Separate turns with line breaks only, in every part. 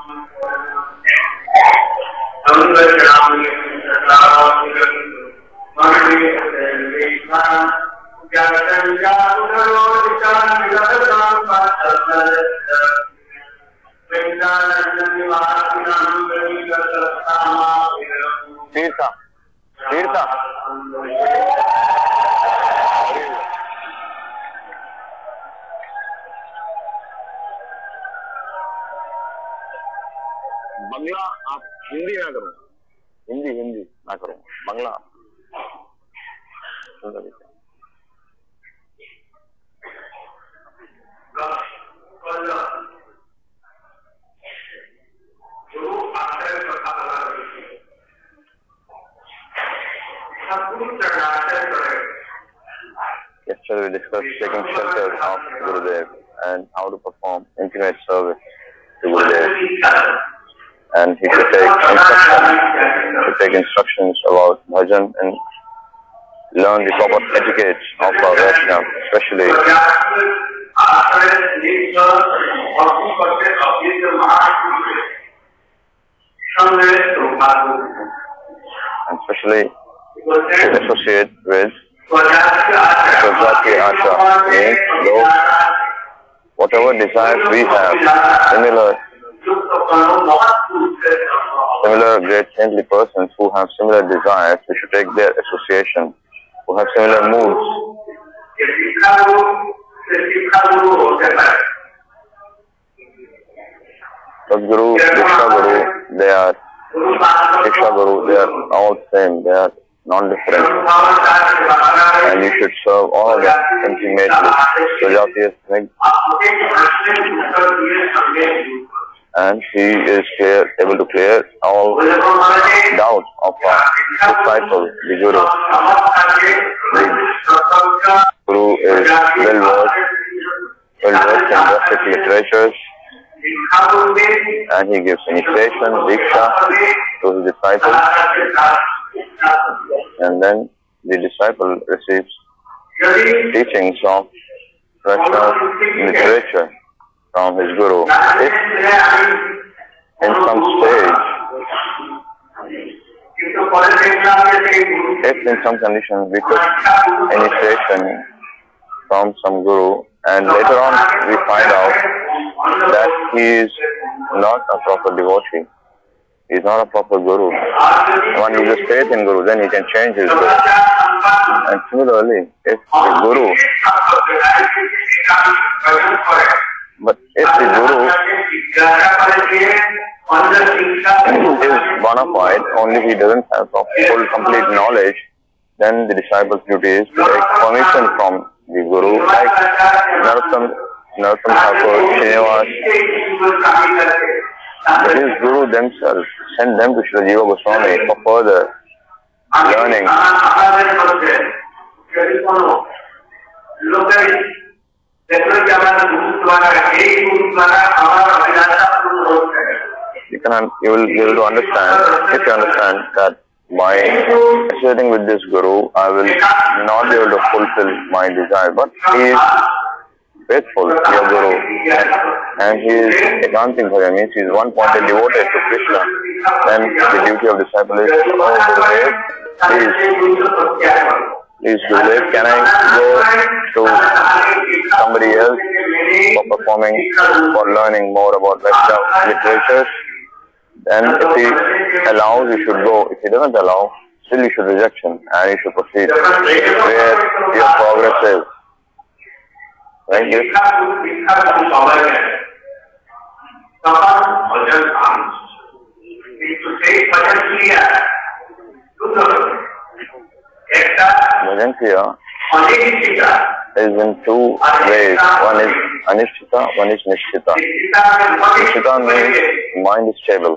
Tirtha. Tirtha. बंगला आप हिंदी ना करो, हिंदी ना करो, बंगला Yesterday we discussed taking shelter of Gurudev and how to perform intimate service to Gurudev. And he should take instructions about bhajan and learn the proper etiquette of our Vaishnava, especially to associate with Swajati Asha, means whatever desires we have, similar great saintly persons who have similar desires, we should take their association, who have similar moods. Sadguru, Diksha Guru, they are all same, they are non-different. And you should serve all of them intimately. Swajati is big. And he is able to clear all doubts of our disciple, the Guru. The Guru is well-versed in Vedic literatures, and he gives initiation, Diksha, to his disciple, and then the disciple receives teachings of Vaishnava literature from his Guru. If in some stage, if in some condition we took initiation from some Guru and later on we find out that he is not a proper devotee, he is not a proper Guru. One loses faith in Guru, then he can change his Guru. And similarly, if the Guru is bona fide, only he doesn't have full complete knowledge, then the disciple's duty is to take permission from the Guru, like Narottam Thakur, Srinivas. His Guru themselves sent them to Srila Jiva Goswami for further learning. You will be able to understand, if you understand that by associating with this Guru, I will not be able to fulfill my desire, but he is faithful, your Guru, and he is ekantik bhajan, means he is one-pointed devoted to Krishna. Then the duty of disciple is, oh Gurudev, please Gurudev, can I go to somebody else for performing, for learning more about Vaishnava literatures? Then if he allows, you should go. If he doesn't allow, still you should reject him and you should proceed where your progress is. Right? Yes? Bhajan Kriya is in two ways. One is Anishtita, one is Nishtita. Nishtita means mind is stable.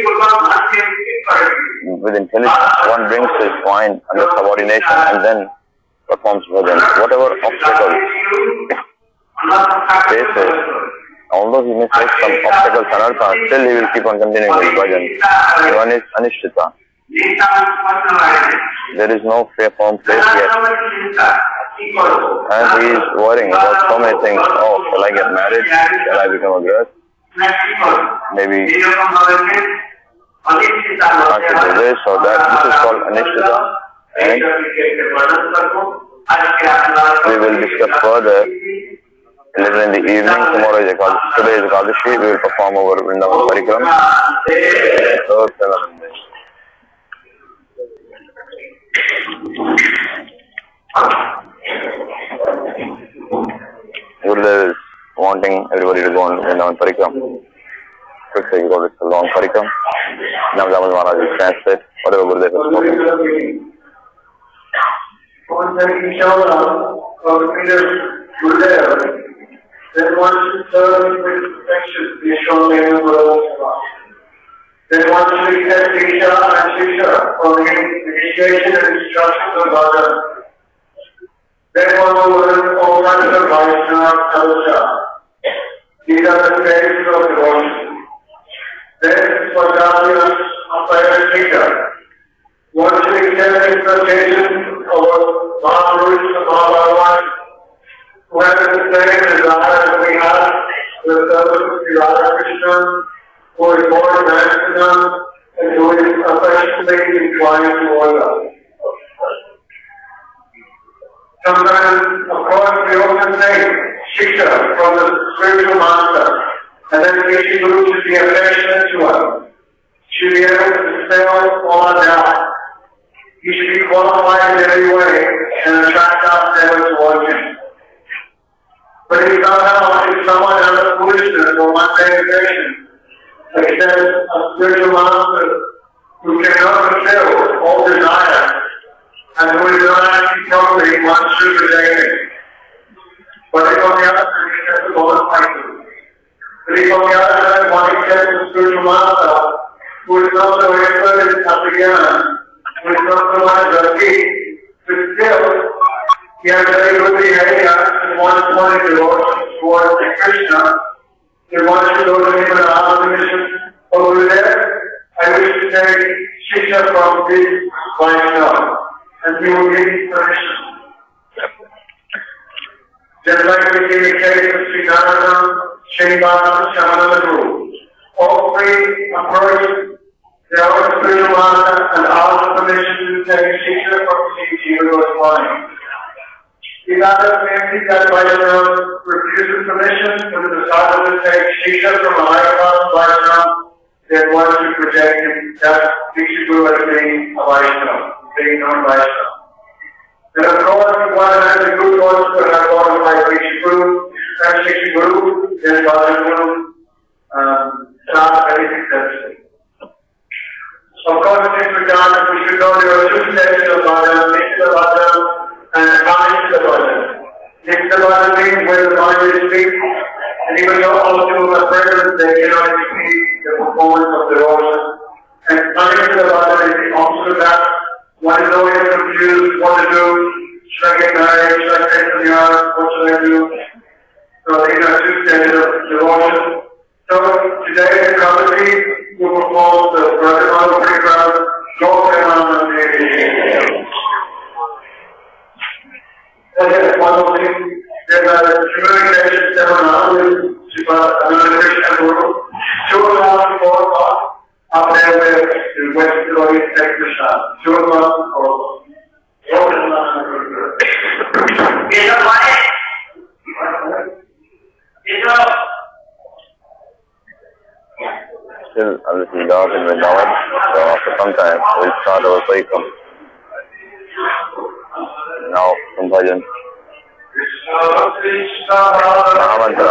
With intelligence, one brings his mind under subordination and then performs bhajan. Whatever obstacles faces, although he may face some obstacles anartha, still he will keep on continuing his bhajan. One is Anishtita. There is no firm place yet. And he is worrying about so many things. Oh, shall I get married? Shall I become a girl? maybe not to do this or that. This is called Anishtata, and we will discuss further later in the evening. Tomorrow is today is Ekadashi. We will perform our Vrindavan Parikram. Gurudev is wanting everybody to go on Vrindavan Parikram. Quickly, you go with the long Parikram. Namdamas Maharaj will translate whatever Gurudev has spoken.
Then one should serve with perfection the Ashwamedha Guru. Then one should accept Diksha and Shiksha for the initiation and instruction of Bhagavad. Then one will learn all kinds of Vaishnava Sadhya. These are the stages of devotion. Then for Dharya of Paramahansa, one should accept the instruction of Mahapurush and Mahabhagavan, who has the same desire that we have with Sri Radha Krishna, who is born in Amsterdam and who is affectionately inclined toward us. Sometimes, of course, we also say Shiksha from the spiritual master, and then Rishi Guru should be affectionate to us. Should be able to dispel all our doubt. He should be qualified in every way and attract our devil towards him. But if someone has a foolishness or mundane affection, except a spiritual master who cannot fulfill all desire and who is not actually properly, one should reject it. But if on the other hand, he accepts the Lord's title. But if on the other hand, one accepts the spiritual master who is not so expert in Satyajnana, who is not so much lucky, but still, he has very good behavior and wants one devotion towards Krishna. He wants to go to him and ask permission over there. I wish to take Shiksha from this Vaishnava, and he will give me permission. Just like we see the case of Sri Narada, Srinivasa, Shamananda Guru. All three approached their own spiritual master and asked permission to take Shiksha from Sri Jiva Goswami. If other family that Vaishnava refuses permission for the disciple to take Shiksha from a higher class Vaishnava, then one should reject him. That Diksha Guru as being a Vaishnava, being non-Vaishnava. Then of course, if one has a good voice to have qualified Diksha Guru, and Shiksha Guru, then Vaishnava will start very successfully. Of course, in this regard, we should know there are two stages of Bhagavad, Nitya Bhagavad, and Anishtata Bhagavad. Nitya Bhagavad means where the mind is weak, and even though all two are present, they cannot exceed the performance of devotion. And Anishtata Bhagavad is the opposite of that. One is always confused what to do. Should I get married? Should I take the yard? What should I do? So these are two stages of devotion. So today in Ekadashi, we will perform the Vrindavan Parikram, Gopamananda Devi. One more thing, there's a communication seminar with Krishna Guru. 2 o'clock to 4 o'clock, up there where the West Glory Tech Krishna. 2 o'clock to 4 o'clock.
Still a little dark in Vrindavan, so after some time we'll start our Parikram. Now, some bhajan. Mahamantra.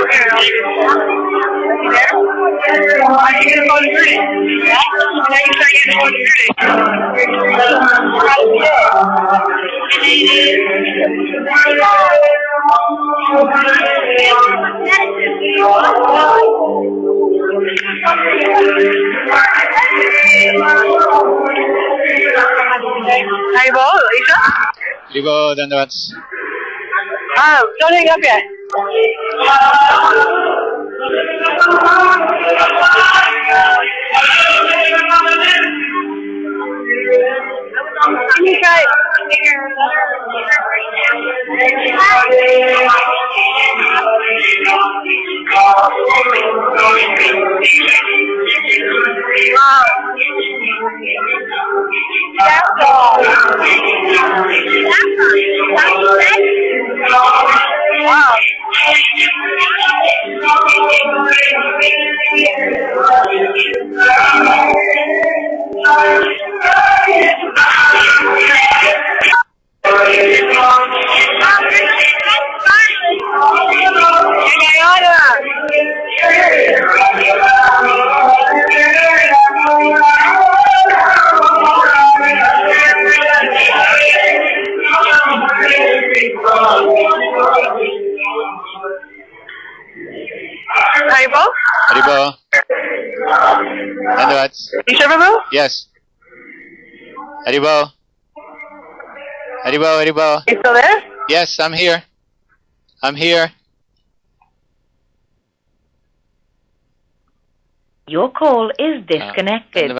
Haribo, Lisa?
Haribo, Dandavats.
Don't hang up yet. Can you try? Wow. Haribo?
Haribo. Dandavats.
You sure, Babu?
Yes. Haribo. Haribo, Haribo.
You still there?
Yes, I'm here. I'm here.
Your call is disconnected.